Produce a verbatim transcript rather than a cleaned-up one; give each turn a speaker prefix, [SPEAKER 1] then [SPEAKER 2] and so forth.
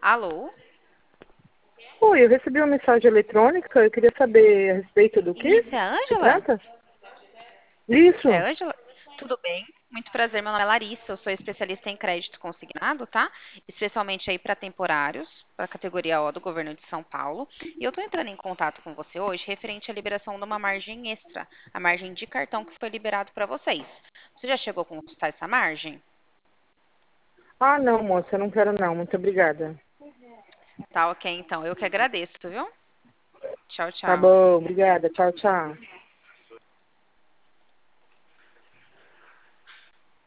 [SPEAKER 1] Alô?
[SPEAKER 2] Oi, eu recebi uma mensagem eletrônica, eu queria saber a respeito do que
[SPEAKER 1] Isso, é a
[SPEAKER 2] se
[SPEAKER 1] Ângela?
[SPEAKER 2] trata?
[SPEAKER 1] É
[SPEAKER 2] Isso.
[SPEAKER 1] a Ângela? Tudo bem? Muito prazer, meu nome é Larissa, eu sou especialista em crédito consignado, tá? Especialmente aí para temporários, para a categoria O do governo de São Paulo. E eu estou entrando em contato com você hoje referente à liberação de uma margem extra, a margem de cartão que foi liberado para vocês. Você já chegou a consultar essa margem?
[SPEAKER 2] Ah, não, moça, eu não quero não, muito obrigada.
[SPEAKER 1] Tá ok, então. Eu que agradeço, viu? Tchau,
[SPEAKER 2] Tá
[SPEAKER 1] tchau.
[SPEAKER 2] bom, obrigada, tchau, tchau.